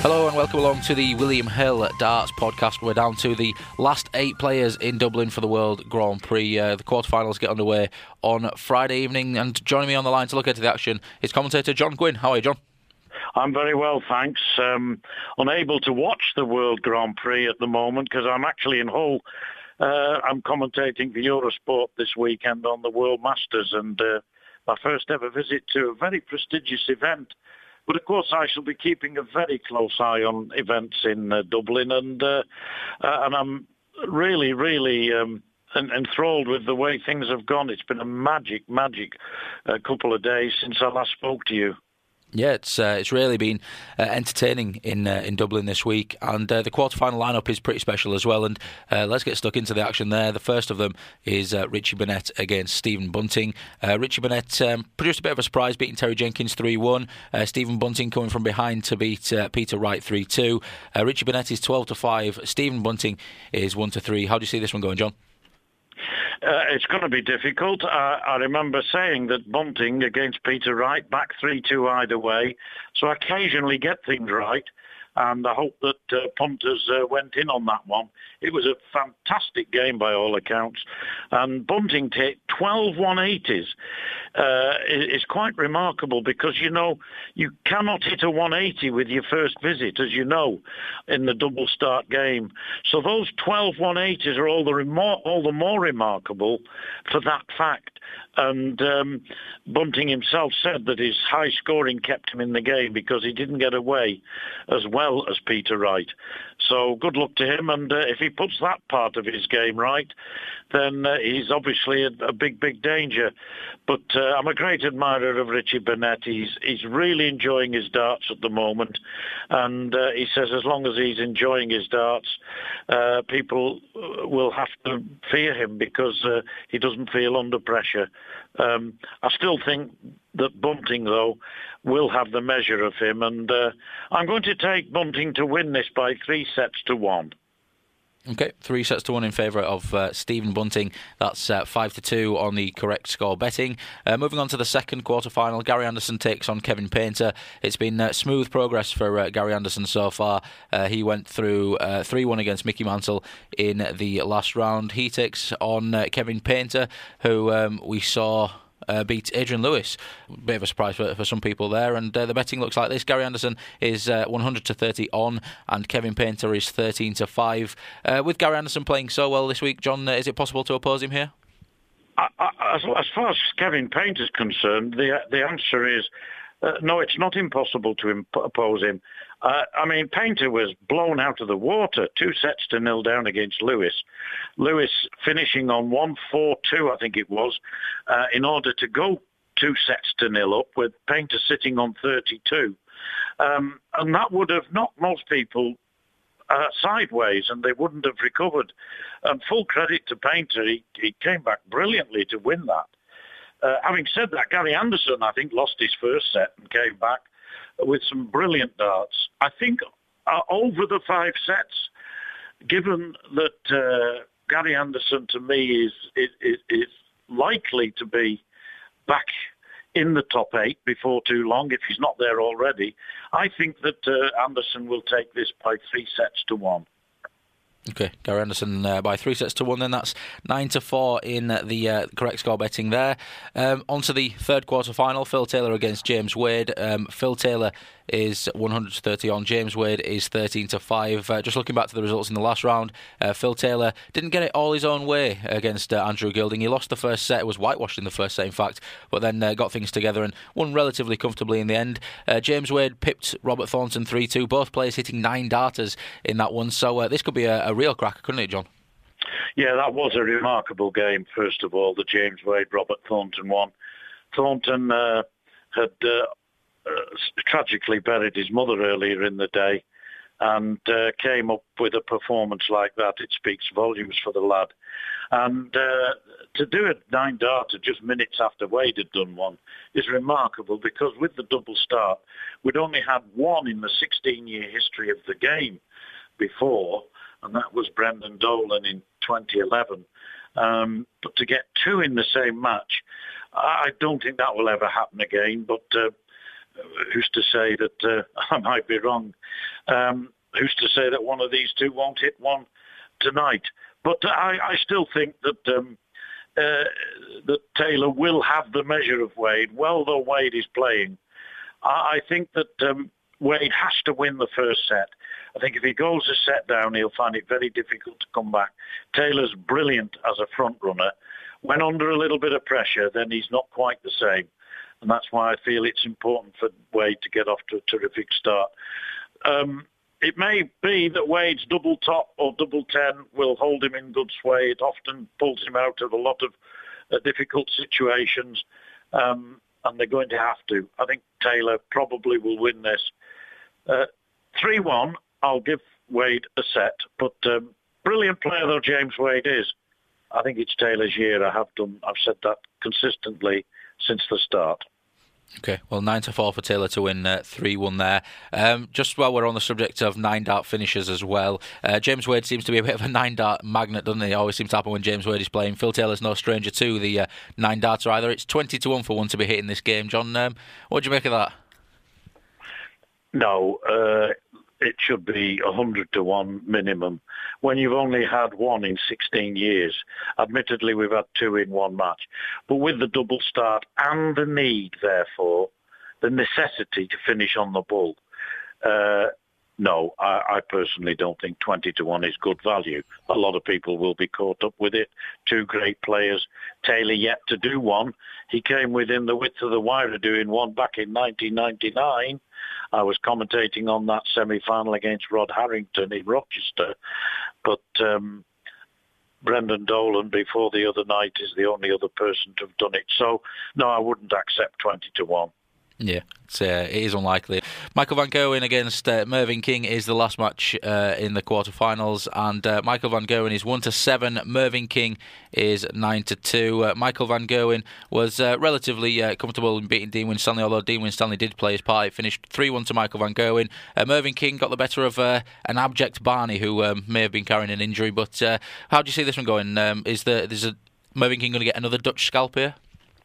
Hello and welcome along to the William Hill Darts podcast. We're down to the last 8 players in Dublin for the World Grand Prix. The quarterfinals get underway on Friday evening, and joining me on the line to look into the action is commentator John Gwynn. How are you, John? I'm very well, thanks. Unable to watch the World Grand Prix at the moment because I'm actually in Hull. I'm commentating for Eurosport this weekend on the World Masters, and my first ever visit to a very prestigious event. But of course, I shall be keeping a very close eye on events in Dublin, and I'm really enthralled with the way things have gone. It's been a magic couple of days since I last spoke to you. Yeah, it's really been entertaining in Dublin this week, and the quarter-final lineup is pretty special as well. And let's get stuck into the action there. The first of them is Richie Burnett against Stephen Bunting. Richie Burnett produced a bit of a surprise, beating Terry Jenkins 3-1. Stephen Bunting coming from behind to beat Peter Wright 3-2. Richie Burnett is 12-5. Stephen Bunting is 1-3. How do you see this one going, John? It's going to be difficult. I remember saying that Bunting against Peter Wright, back 3-2 either way, so I occasionally get things right, and I hope that punters went in on that one. It was a fantastic game by all accounts, and Bunting take 12 180s is quite remarkable because, you know, you cannot hit a 180 with your first visit, as you know, in the double start game. So those 12 180s are all the more remarkable for that fact. And Bunting himself said that his high scoring kept him in the game because he didn't get away as well as Peter Wright. So good luck to him, and if he puts that part of his game right, then he's obviously a big danger. But I'm a great admirer of Richie Burnett. He's really enjoying his darts at the moment, and he says as long as he's enjoying his darts, people will have to fear him because he doesn't feel under pressure. I still think that Bunting, though, will have the measure of him, and I'm going to take Bunting to win this by 3-1. Okay, 3-1 in favour of Stephen Bunting. That's 5-2 on the correct score betting. Moving on to the second quarter-final, Gary Anderson takes on Kevin Painter. It's been smooth progress for Gary Anderson so far. He went through 3-1 against Mickey Mantle in the last round. He takes on Kevin Painter, who we saw beat Adrian Lewis. Bit of a surprise for some people there, and the betting looks like this. Gary Anderson is 100-30 on, and Kevin Painter is 13-5. With Gary Anderson playing so well this week, John, is it possible to oppose him here? As far as Kevin Painter is concerned, the answer is no, it's not impossible to oppose him. I mean, Painter was blown out of the water, 2-0 down against Lewis. Lewis finishing on 1-4-2, I think it was, in order to go 2-0 up, with Painter sitting on 32. And that would have knocked most people sideways, and they wouldn't have recovered. Full credit to Painter, he came back brilliantly to win that. Having said that, Gary Anderson, I think, lost his first set and came back with some brilliant darts. I think over the 5 sets, given that Gary Anderson, to me, is likely to be back in the top 8 before too long, if he's not there already, I think that Anderson will take this by 3-1. Okay, Gary Anderson by 3-1, then that's 9-4 in the correct score betting there. On to the third quarter final, Phil Taylor against James Wade. Phil Taylor is 130 on, James Wade is 13-5. Just looking back to the results in the last round, Phil Taylor didn't get it all his own way against Andrew Gilding. He lost the first set, was whitewashed in the first set in fact, but then got things together and won relatively comfortably in the end. James Wade pipped Robert Thornton 3-2, both players hitting 9 darters in that one, so this could be a real cracker, couldn't it, John? Yeah, that was a remarkable game, first of all, the James Wade-Robert Thornton one. Thornton had tragically buried his mother earlier in the day and came up with a performance like that. It speaks volumes for the lad. And to do a 9-darter just minutes after Wade had done one is remarkable, because with the double start, we'd only had one in the 16-year history of the game before, and that was Brendan Dolan in 2011. But to get 2 in the same match, I don't think that will ever happen again. But who's to say that I might be wrong? Who's to say that one of these two won't hit one tonight? But I still think that that Taylor will have the measure of Wade. Well, though Wade is playing, I think that Wade has to win the first set. I think if he goes a set down, he'll find it very difficult to come back. Taylor's brilliant as a front runner. When under a little bit of pressure, then he's not quite the same. And that's why I feel it's important for Wade to get off to a terrific start. It may be that Wade's double top or double 10 will hold him in good sway. It often pulls him out of a lot of difficult situations, and they're going to have to. I think Taylor probably will win this. 3-1, I'll give Wade a set, but brilliant player though James Wade is, I think it's Taylor's year. I've said that consistently since the start. Okay, well, 9-4 for Taylor to win 3-1 there. Just while we're on the subject of 9-dart finishes as well, James Wade seems to be a bit of a 9-dart magnet, doesn't he? It always seems to happen when James Wade is playing. Phil Taylor's no stranger to the 9-darter either. It's 20-1 for one to be hitting this game. John, what do you make of that? No, it should be 100-1 minimum. When you've only had one in 16 years, admittedly we've had two in one match, but with the double start and the need, therefore, the necessity to finish on the bull, no, I personally don't think 20-1 is good value. A lot of people will be caught up with it. Two great players. Taylor yet to do one. He came within the width of the wire of doing one back in 1999. I was commentating on that semi-final against Rod Harrington in Rochester. But Brendan Dolan, before the other night, is the only other person to have done it. So, no, I wouldn't accept 20-1. Yeah, it is unlikely. Michael Van Gerwen against Mervyn King is the last match in the quarterfinals, and Michael Van Gerwen is 1-7. Mervyn King is 9-2. Michael Van Gerwen was relatively comfortable in beating Dean Winstanley, although Dean Winstanley did play his part. It finished 3-1 to Michael Van Gerwen. Mervyn King got the better of an abject Barney, who may have been carrying an injury. But how do you see this one going? Is Mervyn King going to get another Dutch scalp here?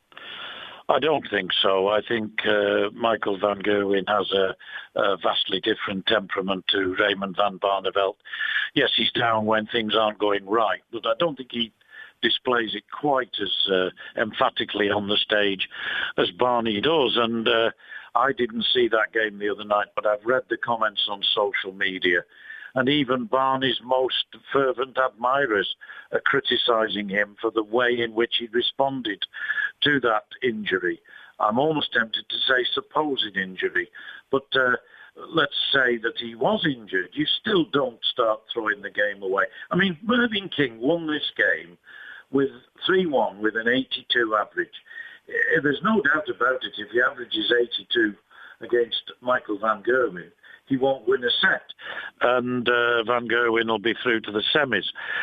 I don't think so. I think Michael Van Gerwen has a vastly different temperament to Raymond van Barneveld. Yes, he's down when things aren't going right, but I don't think he displays it quite as emphatically on the stage as Barney does. And I didn't see that game the other night, but I've read the comments on social media. And even Barney's most fervent admirers are criticising him for the way in which he responded to that injury. I'm almost tempted to say supposed injury, but let's say that he was injured. You still don't start throwing the game away. I mean, Mervyn King won this game with 3-1 with an 82 average. There's no doubt about it. If he averages 82 against Michael Van Gerwen, he won't win a set, and Van Gerwen will be through to the semis.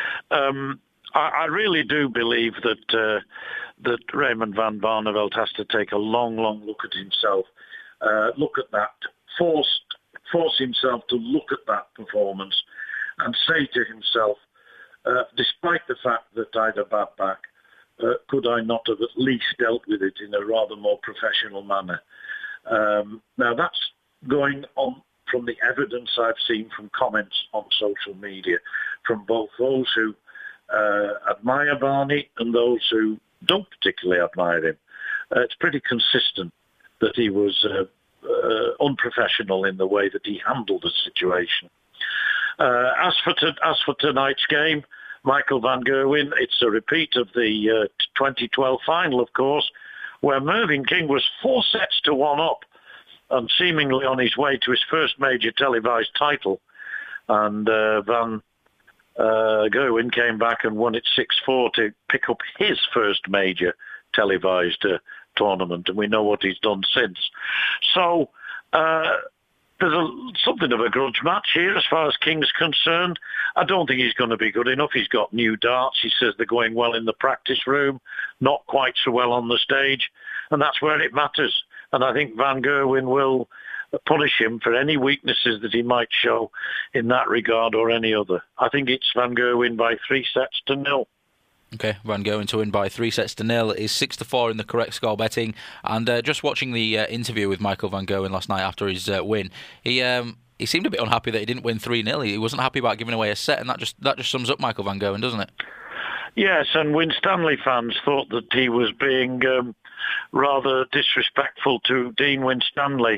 I really do believe that Raymond van Barneveld has to take a long, long look at himself, look at that, force himself to look at that performance and say to himself, despite the fact that I had a bad back, could I not have at least dealt with it in a rather more professional manner? Now that's going on from the evidence I've seen from comments on social media, from both those who admire Barney and those who don't particularly admire him. It's pretty consistent that he was unprofessional in the way that he handled the situation. As for tonight's game, Michael Van Gerwen, it's a repeat of the 2012 final, of course, where Mervyn King was 4-1 up and seemingly on his way to his first major televised title. And Van Gerwen came back and won it 6-4 to pick up his first major televised tournament, and we know what he's done since. So there's something of a grudge match here as far as King's concerned. I don't think he's going to be good enough. He's got new darts. He says they're going well in the practice room, not quite so well on the stage, and that's where it matters. And I think Van Gerwen will punish him for any weaknesses that he might show in that regard or any other. I think it's Van Gerwen by 3-0. Okay, Van Gerwen to win by 3-0 is 6-4 in the correct score betting. And just watching the interview with Michael Van Gerwen last night after his win, he seemed a bit unhappy that he didn't win 3-0. He wasn't happy about giving away a set, and that just sums up Michael Van Gerwen, doesn't it? Yes, and Winstanley fans thought that he was being rather disrespectful to Dean Winstanley.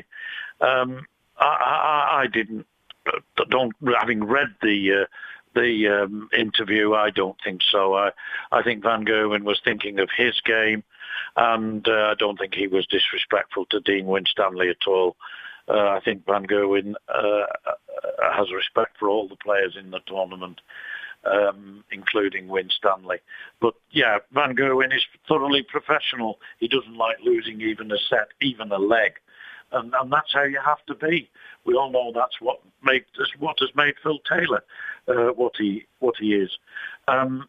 I didn't. Having read the interview, I don't think so. I think Van Gerwen was thinking of his game, and I don't think he was disrespectful to Dean Winstanley at all. I think Van Gerwen has respect for all the players in the tournament, including Winstanley. But yeah, Van Gerwen is thoroughly professional. He doesn't like losing even a set, even a leg. And that's how you have to be. We all know that's what has made Phil Taylor what he is. I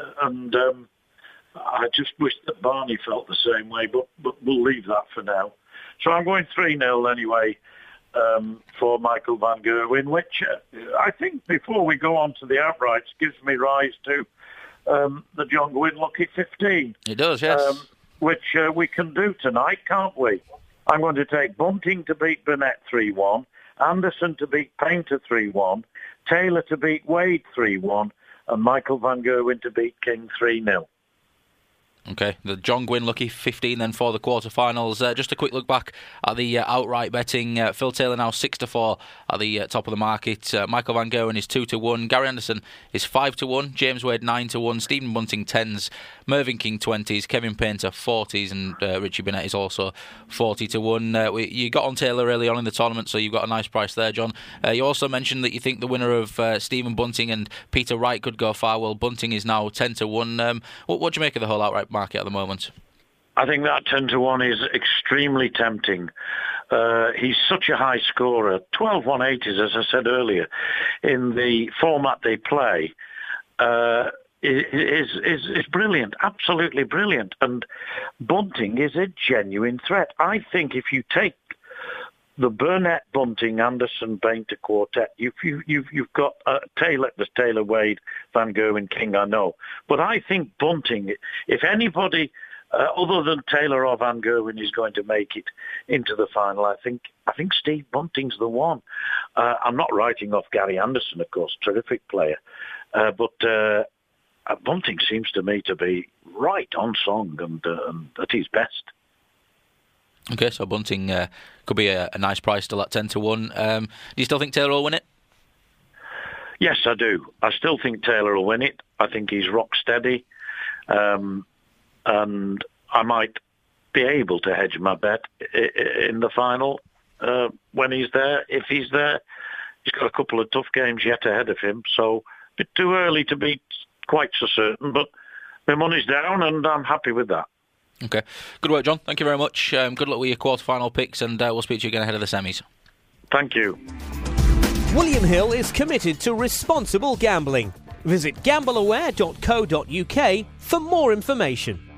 just wish that Barney felt the same way, but we'll leave that for now. So I'm going 3-0 anyway for Michael Van Gerwen, which I think before we go on to the outrights gives me rise to the John Gwynne Lucky 15. It does, yes. Which we can do tonight, can't we? I'm going to take Bunting to beat Burnett 3-1, Anderson to beat Painter 3-1, Taylor to beat Wade 3-1, and Michael Van Gerwen to beat King 3-0. Okay, the John Gwynne Lucky 15 then for the quarterfinals. Just a quick look back at the outright betting. Phil Taylor now 6-4 at the top of the market. Michael Van Gerwen is 2-1. Gary Anderson is 5-1. James Wade 9-1. Stephen Bunting 10s. Mervyn King 20s. Kevin Painter 40s, and Richie Burnett is also 40-1. You got on Taylor early on in the tournament, so you've got a nice price there, John. You also mentioned that you think the winner of Stephen Bunting and Peter Wright could go far. Well, Bunting is now 10-1. What do you make of the whole outright market at the moment? I think that 10-1 is extremely tempting. He's such a high scorer. 12 180s, as I said earlier, in the format they play, is brilliant, absolutely brilliant. And Bunting is a genuine threat. I think if you take the Burnett, Bunting, Anderson, Painter quartet, you've got Taylor, there's Taylor, Wade, Van Gerwen, King, I know. But I think Bunting, if anybody other than Taylor or Van Gerwen is going to make it into the final, I think Steve Bunting's the one. I'm not writing off Gary Anderson, of course, terrific player. But Bunting seems to me to be right on song and at his best. Okay, so Bunting could be a nice price still at 10-1. Do you still think Taylor will win it? Yes, I do. I still think Taylor will win it. I think he's rock steady. And I might be able to hedge my bet in the final when he's there. If he's there, he's got a couple of tough games yet ahead of him. So a bit too early to be quite so certain, but my money's down and I'm happy with that. Okay. Good work, John. Thank you very much. Good luck with your quarter-final picks, and we'll speak to you again ahead of the semis. Thank you. William Hill is committed to responsible gambling. Visit gambleaware.co.uk for more information.